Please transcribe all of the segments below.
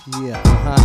Ага.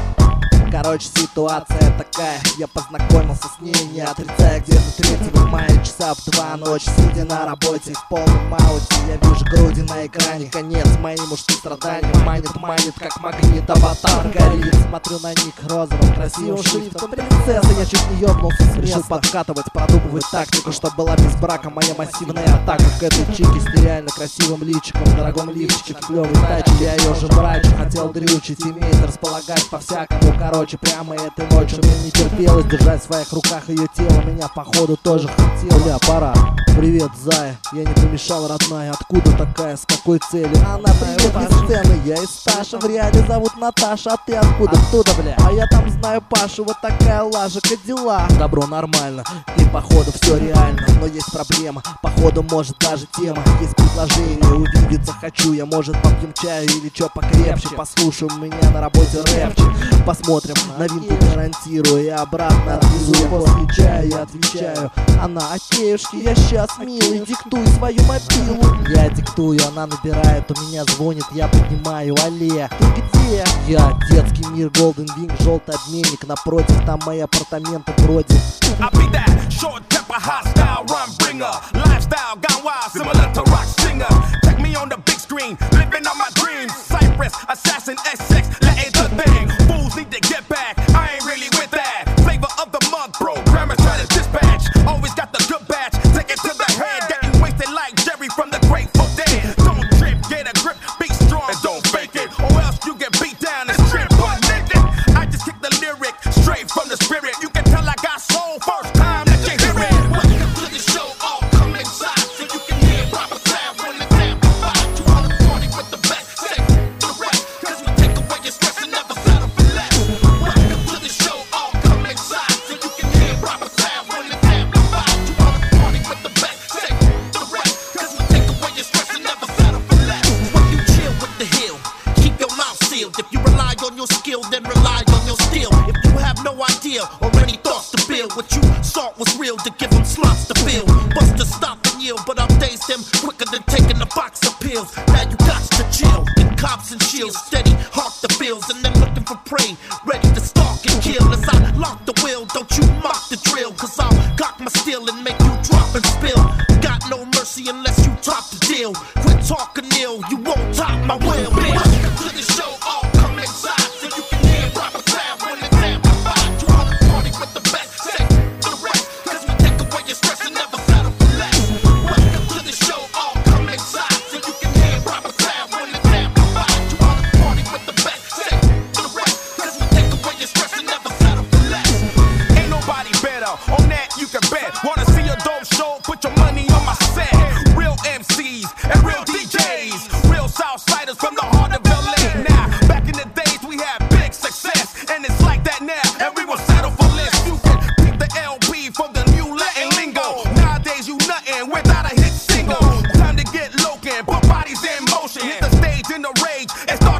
Короче, ситуация такая, я познакомился с ней, не отрицая, где-то 3 мая, часа в 2 ночи, сидя на работе в полном ауте. Я вижу груди на экране, конец моим мужским страданиям. Манит, как магнит, аватар горит. Смотрю на них розовым, красивым шрифтом принцесса. Я чуть не ёбнулся с места. Решил подкатывать, продумывать тактику, чтоб была без брака моя массивная атака к этой чике с нереально красивым личиком, в дорогом лифчике, в клёвой тачке. Я ее же мрачу, хотел дрючить, имеет располагать по-всякому. Короче, прямо этой ночью мне не терпелось держать в своих руках ее тело. Меня походу тоже хотел. Бля, пора. Привет, зая, я не помешал, родная. Откуда такая, с какой целью? Она, привет, из сцены, я из Сташа. В реале зовут Наташа, а ты откуда? Оттуда, бля. А я там знаю Пашу, вот такая лажа, как дела? Добро, нормально, и походу все реально. Но есть проблема, походу может даже тема. Есть предложение, увидеться хочу я. Может попьем чаю или чё покрепче. Послушай, у меня на работе рэпчик. Посмотрим, новинку гарантирую и обратно отвезу. Я после чая я отвечаю: она, окейушки, я щас, милый, диктуй свою мобилу. Я диктую, она набирает, у меня звонит, я поднимаю. Олег, ты где? Я, детский мир, Golden Wing, желтый обменник. Напротив, там мои апартаменты вроде. I'll be that short temper, hostile run bringer. Lifestyle gone wild, similar to rock singer. Check me on the big screen, living on my dreams. Cypress, assassin, SX, letting the thing. Fools need to get back, I ain't really with that. Flavor of the month, programmers try to dispatch. Always got the good batch, take it to the head. Getting wasted like Jerry from the Grateful Dead. Don't trip, get a grip, be strong and don't fake it, or else you get beat down and stripped butt naked. I just kick the lyric straight from the spirit. You can tell I got soul first time that you hear it. Welcome to the show, all come inside so you can hear proper sound when it's amplified. You wanna party with the best, say the rest, cause we take away your stress and never settle for less. Welcome to the show, all come inside so you can hear proper sound when it's amplified. You wanna party with the best, say the rest, cause we take away your stress and never settle for less. When you chill with the hill, keep your mouth sealed. If you rely on your skill, then rely on your skill. If you have no idea or any thoughts to build, what you sought was real to give them slots to feel. Bust to stop and yield, but I'll daze them quicker than taking a box of pills. Now you got to chill, in cops and shields, steady, hark the bills, and then looking for prey, ready to stalk and kill. As I lock the wheel, don't you mock the drill, cause I'll cock my steel and make you drop and spill. Got no mercy unless you top the deal. Quit talking ill, you won't top my will. Welcome to the show, all come inside so you can hear proper sound when it's amplified. You wanna party with the best, say the rest, cause we take away your stress and never settle for less. Welcome to the show, all come inside so you can hear proper sound when it's amplified. You wanna party with the best, say the rest, cause we take away your stress and never settle for less. Ain't nobody better, on that you can bet. Wanna see a dope show, put your money on my set. Real MCs and real DJs, real Southsiders from the heart of LA. Now, back in the days we had big success, and it's like that now, and we will settle for less. You can beat the LP from the new Latin lingo. Nowadays you nothing without a hit single. Time to get locan, put bodies in motion, hit the stage in the rage, and start